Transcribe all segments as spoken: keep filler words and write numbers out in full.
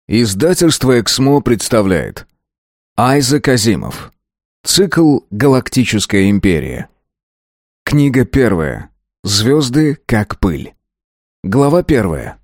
Издательство «Эксмо» представляет Айзек Азимов. Цикл «Галактическая империя». Книга первая. Звезды как пыль. Глава первая.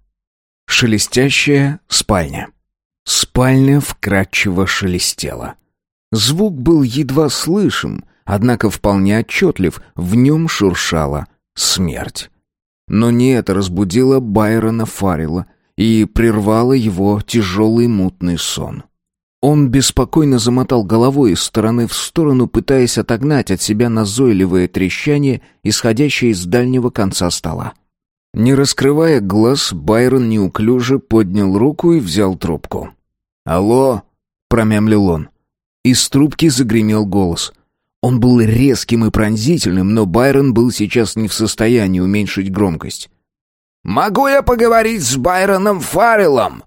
Шелестящая спальня. Спальня вкрадчиво шелестела. Звук был едва слышим, однако вполне отчетлив, в нем шуршала смерть. Но не это разбудило Байрона Фаррелла и прервало его тяжелый мутный сон. Он беспокойно замотал головой из стороны в сторону, пытаясь отогнать от себя назойливое трещание, исходящее из дальнего конца стола. Не раскрывая глаз, Байрон неуклюже поднял руку и взял трубку. «Алло!» — промямлил он. Из трубки загремел голос. Он был резким и пронзительным, но Байрон был сейчас не в состоянии уменьшить громкость. «Могу я поговорить с Байроном Фарреллом?»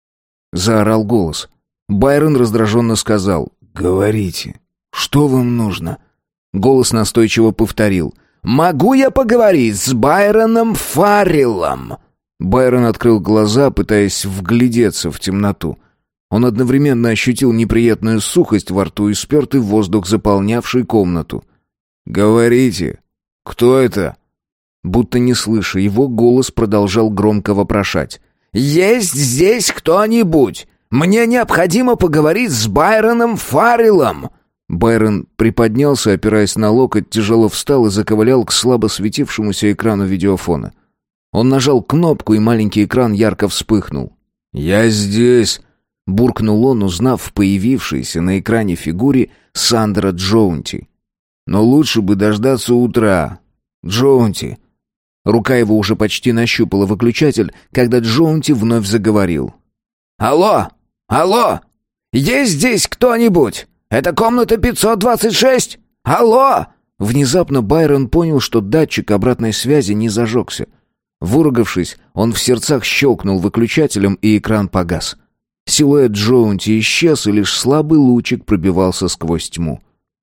— заорал голос. Байрон раздраженно сказал: «Говорите, что вам нужно?» Голос настойчиво повторил: «Могу я поговорить с Байроном Фарреллом?» Байрон открыл глаза, пытаясь вглядеться в темноту. Он одновременно ощутил неприятную сухость во рту и спертый воздух, заполнявший комнату. «Говорите, кто это?» Будто не слыша, его голос продолжал громко вопрошать. «Есть здесь кто-нибудь? Мне необходимо поговорить с Байроном Фарреллом!» Байрон приподнялся, опираясь на локоть, тяжело встал и заковылял к слабо светившемуся экрану видеофона. Он нажал кнопку, и маленький экран ярко вспыхнул. «Я здесь!» — буркнул он, узнав в появившейся на экране фигуре Сандра Джоунти. «Но лучше бы дождаться утра. Джоунти!» Рука его уже почти нащупала выключатель, когда Джоунти вновь заговорил. «Алло! Алло! Есть здесь кто-нибудь? Это комната пятьсот двадцать шесть? Алло!» Внезапно Байрон понял, что датчик обратной связи не зажегся. Выругавшись, он в сердцах щелкнул выключателем, и экран погас. Силуэт Джоунти исчез, и лишь слабый лучик пробивался сквозь тьму.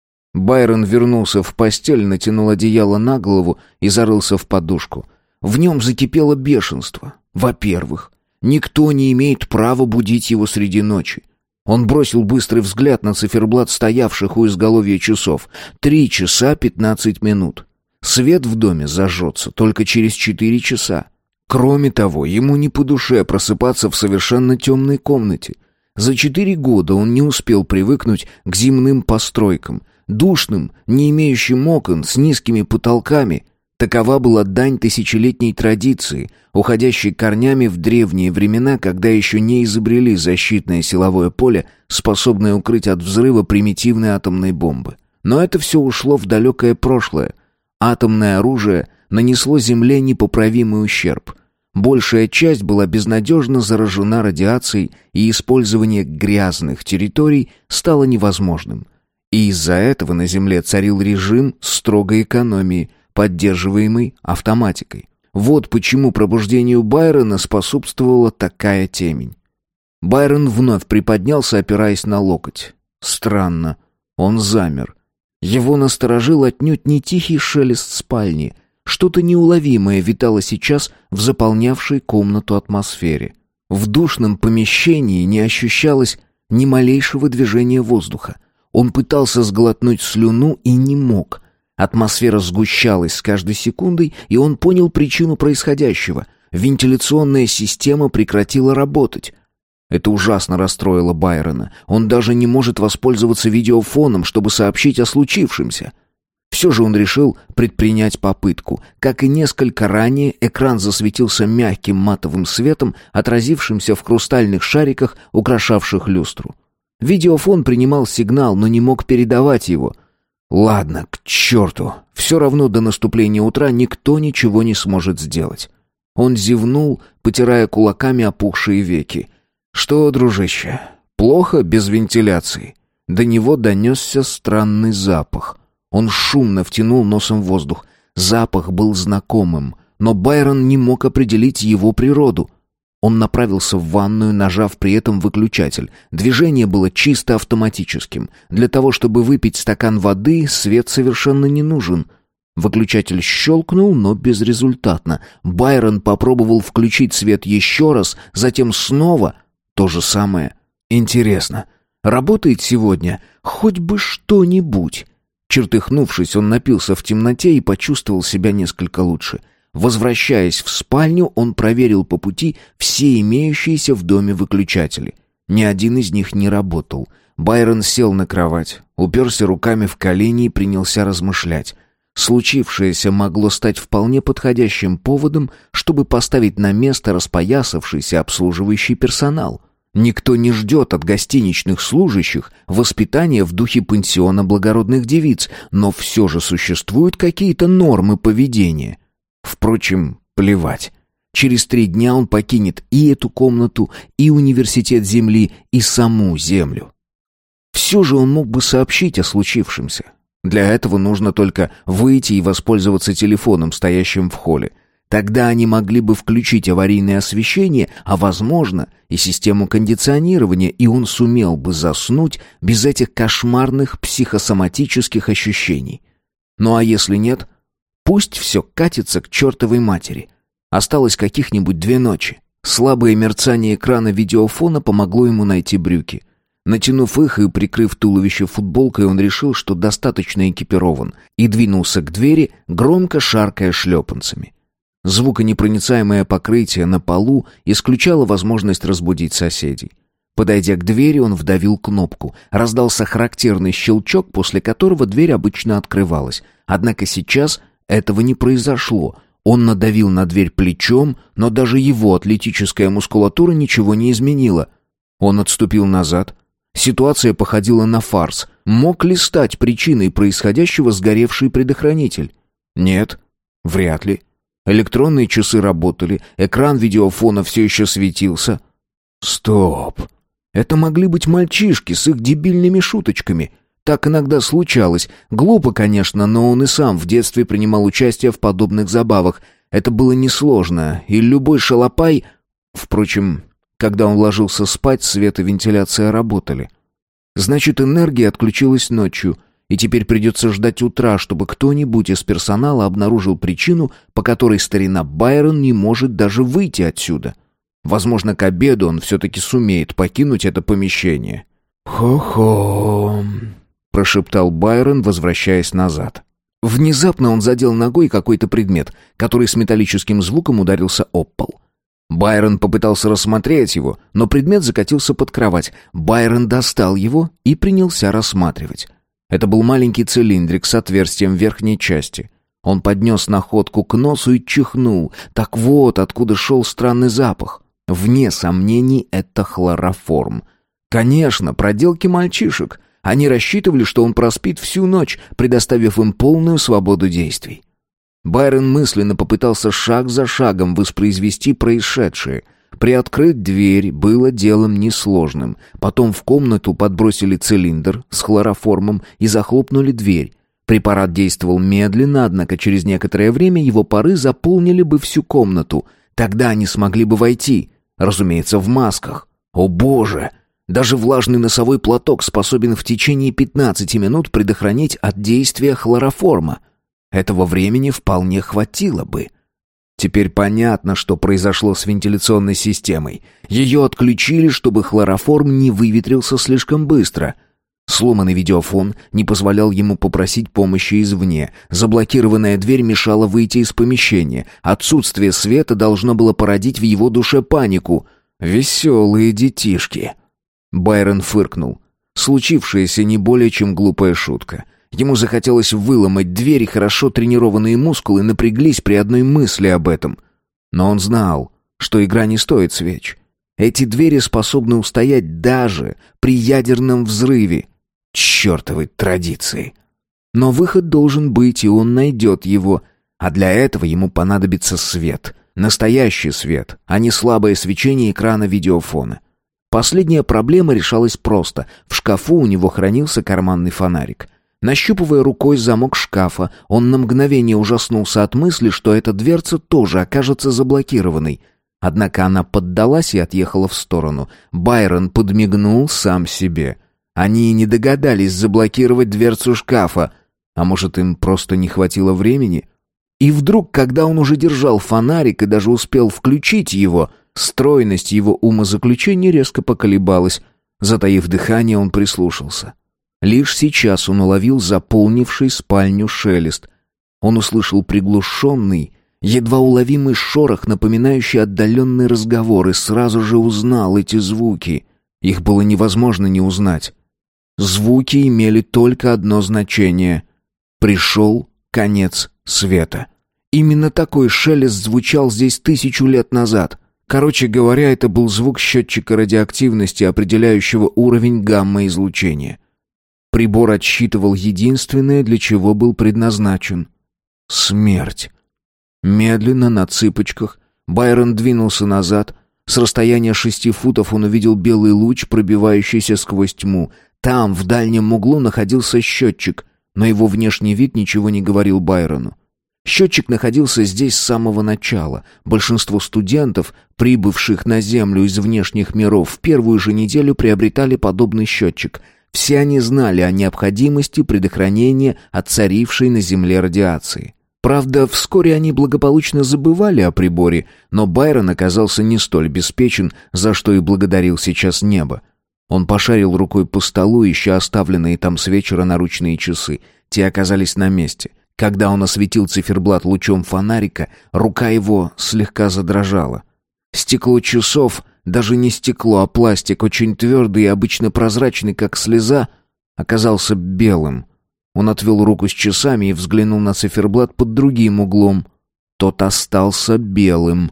Байрон вернулся в постель, натянул одеяло на голову и зарылся в подушку. В нем закипело бешенство. Во-первых, никто не имеет права будить его среди ночи. Он бросил быстрый взгляд на циферблат стоявших у изголовья часов. Три часа пятнадцать минут. Свет в доме зажжется только через четыре часа. Кроме того, ему не по душе просыпаться в совершенно темной комнате. За четыре года он не успел привыкнуть к земным постройкам, душным, не имеющим окон, с низкими потолками. Такова была дань тысячелетней традиции, уходящей корнями в древние времена, когда еще не изобрели защитное силовое поле, способное укрыть от взрыва примитивной атомной бомбы. Но это все ушло в далекое прошлое. Атомное оружие нанесло Земле непоправимый ущерб. Большая часть была безнадежно заражена радиацией, и использование грязных территорий стало невозможным. И из-за этого на Земле царил режим строгой экономии, поддерживаемый автоматикой. Вот почему пробуждению Байрона способствовала такая темень. Байрон вновь приподнялся, опираясь на локоть. Странно, он замер. Его насторожил отнюдь не тихий шелест спальни. Что-то неуловимое витало сейчас в заполнявшей комнату атмосфере. В душном помещении не ощущалось ни малейшего движения воздуха. Он пытался сглотнуть слюну и не мог. Атмосфера сгущалась с каждой секундой, и он понял причину происходящего. Вентиляционная система прекратила работать. Это ужасно расстроило Байрона. Он даже не может воспользоваться видеофоном, чтобы сообщить о случившемся. Все же он решил предпринять попытку. Как и несколько ранее, экран засветился мягким матовым светом, отразившимся в хрустальных шариках, украшавших люстру. Видеофон принимал сигнал, но не мог передавать его. Ладно, к черту. Все равно до наступления утра никто ничего не сможет сделать. Он зевнул, потирая кулаками опухшие веки. «Что, дружище, плохо без вентиляции?» До него донесся странный запах. Он шумно втянул носом воздух. Запах был знакомым, но Байрон не мог определить его природу. Он направился в ванную, нажав при этом выключатель. Движение было чисто автоматическим. Для того, чтобы выпить стакан воды, свет совершенно не нужен. Выключатель щелкнул, но безрезультатно. Байрон попробовал включить свет еще раз, затем снова. То же самое. Интересно, работает сегодня хоть бы что-нибудь? Чертыхнувшись, он напился в темноте и почувствовал себя несколько лучше. Возвращаясь в спальню, он проверил по пути все имеющиеся в доме выключатели. Ни один из них не работал. Байрон сел на кровать, уперся руками в колени и принялся размышлять. Случившееся могло стать вполне подходящим поводом, чтобы поставить на место распоясавшийся обслуживающий персонал. Никто не ждет от гостиничных служащих воспитания в духе пансиона благородных девиц, но все же существуют какие-то нормы поведения. Впрочем, плевать. Через три дня он покинет и эту комнату, и университет Земли, и саму Землю. Все же он мог бы сообщить о случившемся. Для этого нужно только выйти и воспользоваться телефоном, стоящим в холле. Тогда они могли бы включить аварийное освещение, а, возможно, и систему кондиционирования, и он сумел бы заснуть без этих кошмарных психосоматических ощущений. Ну а если нет, пусть все катится к чертовой матери. Осталось каких-нибудь две ночи. Слабое мерцание экрана видеофона помогло ему найти брюки. Натянув их и прикрыв туловище футболкой, он решил, что достаточно экипирован, и двинулся к двери, громко шаркая шлепанцами. Звуконепроницаемое покрытие на полу исключало возможность разбудить соседей. Подойдя к двери, он вдавил кнопку. Раздался характерный щелчок, после которого дверь обычно открывалась. Однако сейчас этого не произошло. Он надавил на дверь плечом, но даже его атлетическая мускулатура ничего не изменила. Он отступил назад. Ситуация походила на фарс. Мог ли стать причиной происходящего сгоревший предохранитель? Нет, вряд ли. Электронные часы работали, экран видеофона все еще светился. Стоп. Это могли быть мальчишки с их дебильными шуточками. Так иногда случалось. Глупо, конечно, но он и сам в детстве принимал участие в подобных забавах. Это было несложно, и любой шалопай... Впрочем, когда он ложился спать, свет и вентиляция работали. Значит, энергия отключилась ночью, и теперь придется ждать утра, чтобы кто-нибудь из персонала обнаружил причину, по которой старина Байрон не может даже выйти отсюда. Возможно, к обеду он все-таки сумеет покинуть это помещение. «Хо-хо», — прошептал Байрон, возвращаясь назад. Внезапно он задел ногой какой-то предмет, который с металлическим звуком ударился об пол. Байрон попытался рассмотреть его, но предмет закатился под кровать. Байрон достал его и принялся рассматривать. Это был маленький цилиндрик с отверстием в верхней части. Он поднес находку к носу и чихнул. Так вот, откуда шел странный запах. Вне сомнений, это хлороформ. Конечно, проделки мальчишек. Они рассчитывали, что он проспит всю ночь, предоставив им полную свободу действий. Байрон мысленно попытался шаг за шагом воспроизвести происшедшее. Приоткрыть дверь было делом несложным. Потом в комнату подбросили цилиндр с хлороформом и захлопнули дверь. Препарат действовал медленно, однако через некоторое время его пары заполнили бы всю комнату. Тогда они смогли бы войти. Разумеется, в масках. О боже! Даже влажный носовой платок способен в течение пятнадцати минут предохранить от действия хлороформа. Этого времени вполне хватило бы. Теперь понятно, что произошло с вентиляционной системой. Ее отключили, чтобы хлороформ не выветрился слишком быстро. Сломанный видеофон не позволял ему попросить помощи извне. Заблокированная дверь мешала выйти из помещения. Отсутствие света должно было породить в его душе панику. «Веселые детишки». Байрон фыркнул. Случившееся не более чем глупая шутка. Ему захотелось выломать дверь, и хорошо тренированные мускулы напряглись при одной мысли об этом. Но он знал, что игра не стоит свеч. Эти двери способны устоять даже при ядерном взрыве. Чёртовы традиции. Но выход должен быть, и он найдет его. А для этого ему понадобится свет. Настоящий свет, а не слабое свечение экрана видеофона. Последняя проблема решалась просто. В шкафу у него хранился карманный фонарик. Нащупывая рукой замок шкафа, он на мгновение ужаснулся от мысли, что эта дверца тоже окажется заблокированной. Однако она поддалась и отъехала в сторону. Байрон подмигнул сам себе. Они и не догадались заблокировать дверцу шкафа. А может, им просто не хватило времени? И вдруг, когда он уже держал фонарик и даже успел включить его, Стройность его умозаключений резко поколебалась. Затаив дыхание, он прислушался. Лишь сейчас он уловил заполнивший спальню шелест. Он услышал приглушенный, едва уловимый шорох, напоминающий отдаленный разговор, и сразу же узнал эти звуки. Их было невозможно не узнать. Звуки имели только одно значение. Пришел конец света. Именно такой шелест звучал здесь тысячу лет назад. Короче говоря, это был звук счетчика радиоактивности, определяющего уровень гамма-излучения. Прибор отсчитывал единственное, для чего был предназначен — смерть. Медленно, на цыпочках, Байрон двинулся назад. С расстояния шести футов он увидел белый луч, пробивающийся сквозь тьму. Там, в дальнем углу, находился счетчик, но его внешний вид ничего не говорил Байрону. Счетчик находился здесь с самого начала. Большинство студентов, прибывших на Землю из внешних миров, в первую же неделю приобретали подобный счетчик. Все они знали о необходимости предохранения от царившей на Земле радиации. Правда, вскоре они благополучно забывали о приборе, но Байрон оказался не столь обеспечен, за что и благодарил сейчас небо. Он пошарил рукой по столу, ища оставленные там с вечера наручные часы. Те оказались на месте. Когда он осветил циферблат лучом фонарика, рука его слегка задрожала. Стекло часов, даже не стекло, а пластик, очень твердый и обычно прозрачный, как слеза, оказался белым. Он отвел руку с часами и взглянул на циферблат под другим углом. Тот остался белым.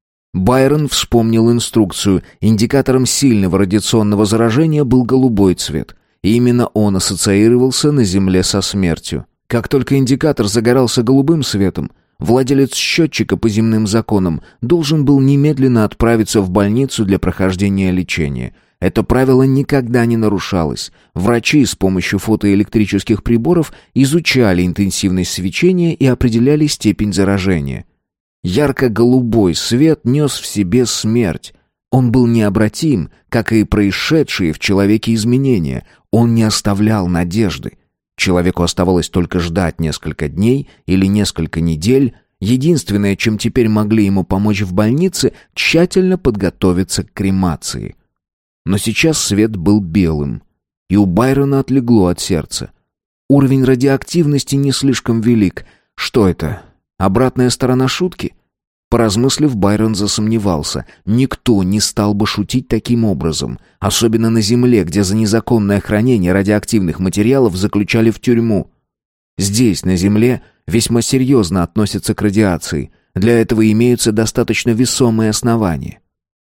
Байрон вспомнил инструкцию. Индикатором сильного радиационного заражения был голубой цвет. И именно он ассоциировался на Земле со смертью. Как только индикатор загорался голубым светом, владелец счетчика по земным законам должен был немедленно отправиться в больницу для прохождения лечения. Это правило никогда не нарушалось. Врачи с помощью фотоэлектрических приборов изучали интенсивность свечения и определяли степень заражения. Ярко-голубой свет нес в себе смерть. Он был необратим, как и происшедшие в человеке изменения. Он не оставлял надежды. Человеку оставалось только ждать несколько дней или несколько недель. Единственное, чем теперь могли ему помочь в больнице, тщательно подготовиться к кремации. Но сейчас свет был белым, и у Байрона отлегло от сердца. Уровень радиоактивности не слишком велик. Что это? Обратная сторона шутки? Поразмыслив, Байрон засомневался. Никто не стал бы шутить таким образом, особенно на Земле, где за незаконное хранение радиоактивных материалов заключали в тюрьму. Здесь, на Земле, весьма серьезно относятся к радиации. Для этого имеются достаточно весомые основания.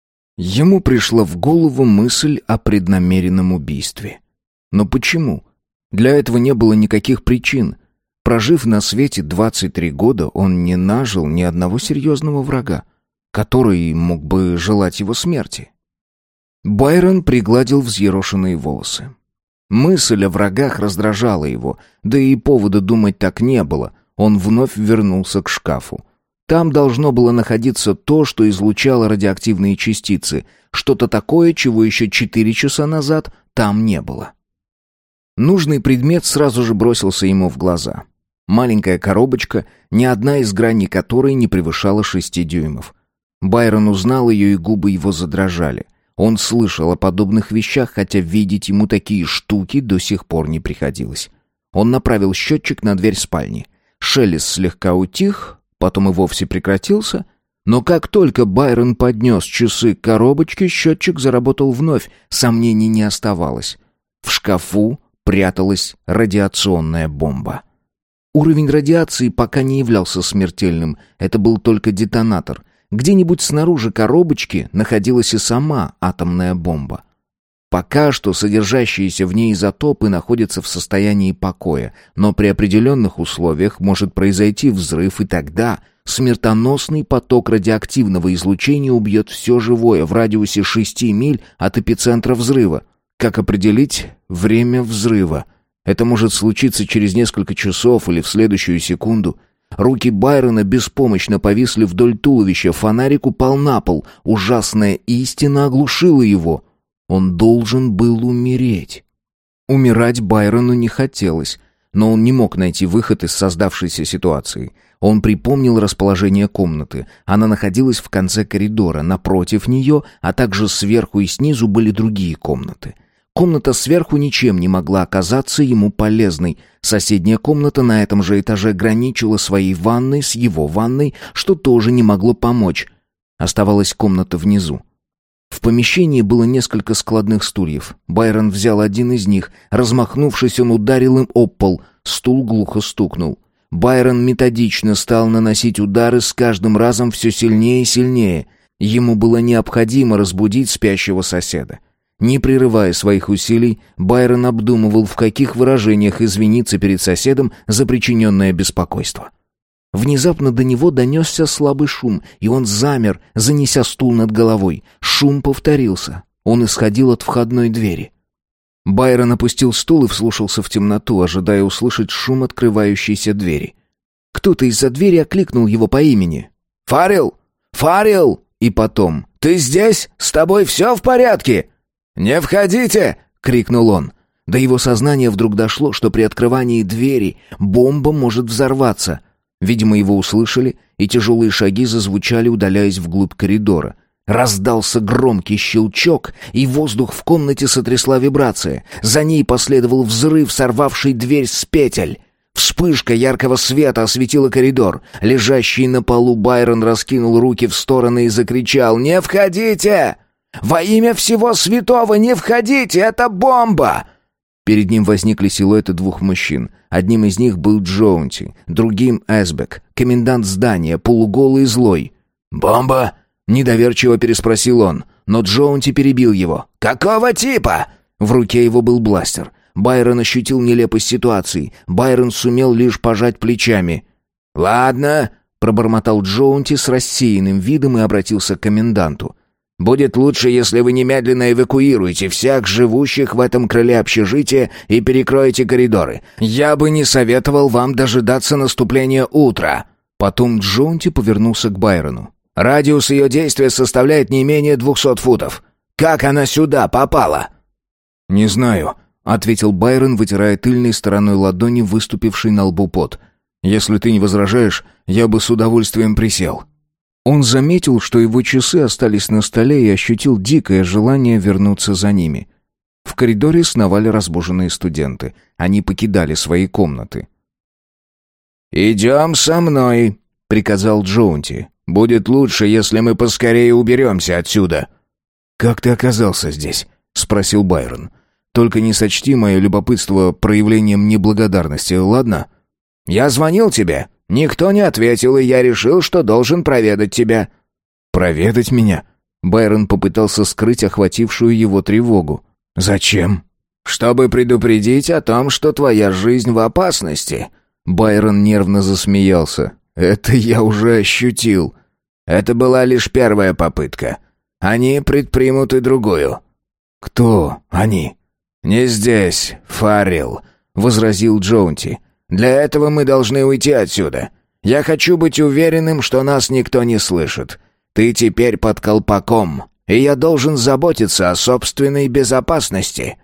Ему пришла в голову мысль о преднамеренном убийстве. Но почему? Для этого не было никаких причин. Прожив на свете двадцать три года, он не нажил ни одного серьезного врага, который мог бы желать его смерти. Байрон пригладил взъерошенные волосы. Мысль о врагах раздражала его, да и повода думать так не было. Он вновь вернулся к шкафу. Там должно было находиться то, что излучало радиоактивные частицы, что-то такое, чего еще четыре часа назад там не было. Нужный предмет сразу же бросился ему в глаза. Маленькая коробочка, ни одна из граней которой не превышала шести дюймов. Байрон узнал ее, и губы его задрожали. Он слышал о подобных вещах, хотя видеть ему такие штуки до сих пор не приходилось. Он направил счетчик на дверь спальни. Шелест слегка утих, потом и вовсе прекратился, но как только Байрон поднес часы к коробочке, счетчик заработал вновь, сомнений не оставалось. В шкафу пряталась радиационная бомба. Уровень радиации пока не являлся смертельным, это был только детонатор. Где-нибудь снаружи коробочки находилась и сама атомная бомба. Пока что содержащиеся в ней изотопы находятся в состоянии покоя, но при определенных условиях может произойти взрыв, и тогда смертоносный поток радиоактивного излучения убьет все живое в радиусе шести миль от эпицентра взрыва. Как определить время взрыва? Это может случиться через несколько часов или в следующую секунду. Руки Байрона беспомощно повисли вдоль туловища, фонарик упал на пол. Ужасная истина оглушила его. Он должен был умереть. Умирать Байрону не хотелось, но он не мог найти выход из создавшейся ситуации. Он припомнил расположение комнаты. Она находилась в конце коридора, напротив нее, а также сверху и снизу были другие комнаты. Комната сверху ничем не могла оказаться ему полезной. Соседняя комната на этом же этаже граничила своей ванной с его ванной, что тоже не могло помочь. Оставалась комната внизу. В помещении было несколько складных стульев. Байрон взял один из них. Размахнувшись, он ударил им об пол. Стул глухо стукнул. Байрон методично стал наносить удары, с каждым разом все сильнее и сильнее. Ему было необходимо разбудить спящего соседа. Не прерывая своих усилий, Байрон обдумывал, в каких выражениях извиниться перед соседом за причиненное беспокойство. Внезапно до него донесся слабый шум, и он замер, занеся стул над головой. Шум повторился. Он исходил от входной двери. Байрон опустил стул и вслушался в темноту, ожидая услышать шум открывающейся двери. Кто-то из-за двери окликнул его по имени. «Фаррелл! Фаррелл!» И потом: «Ты здесь? С тобой все в порядке?» «Не входите!» — крикнул он. До его сознания вдруг дошло, что при открывании двери бомба может взорваться. Видимо, его услышали, и тяжелые шаги зазвучали, удаляясь вглубь коридора. Раздался громкий щелчок, и воздух в комнате сотрясла вибрация. За ней последовал взрыв, сорвавший дверь с петель. Вспышка яркого света осветила коридор. Лежащий на полу Байрон раскинул руки в стороны и закричал: «Не входите! Во имя всего святого не входите! Это бомба!» Перед ним возникли силуэты двух мужчин. Одним из них был Джоунти, другим — Эсбек, комендант здания, полуголый и злой. «Бомба?» — недоверчиво переспросил он, но Джоунти перебил его. «Какого типа?» В руке его был бластер. Байрон ощутил нелепость ситуации. Байрон сумел лишь пожать плечами. «Ладно», — пробормотал Джоунти с рассеянным видом и обратился к коменданту. «Будет лучше, если вы немедленно эвакуируете всех живущих в этом крыле общежития и перекроете коридоры. Я бы не советовал вам дожидаться наступления утра». Потом Джоунти повернулся к Байрону. «Радиус ее действия составляет не менее двухсот футов. Как она сюда попала?» «Не знаю», — ответил Байрон, вытирая тыльной стороной ладони выступивший на лбу пот. «Если ты не возражаешь, я бы с удовольствием присел». Он заметил, что его часы остались на столе, и ощутил дикое желание вернуться за ними. В коридоре сновали разбуженные студенты. Они покидали свои комнаты. «Идем со мной», — приказал Джоунти. «Будет лучше, если мы поскорее уберемся отсюда». «Как ты оказался здесь?» — спросил Байрон. «Только не сочти мое любопытство проявлением неблагодарности, ладно?» «Я звонил тебе. Никто не ответил, и я решил, что должен проведать тебя». «Проведать меня?» Байрон попытался скрыть охватившую его тревогу. «Зачем?» «Чтобы предупредить о том, что твоя жизнь в опасности». Байрон нервно засмеялся. «Это я уже ощутил. Это была лишь первая попытка. Они предпримут и другую». «Кто они?» «Не здесь, Фаррелл», — возразил Джоунти. «Для этого мы должны уйти отсюда. Я хочу быть уверенным, что нас никто не слышит. Ты теперь под колпаком, и я должен заботиться о собственной безопасности».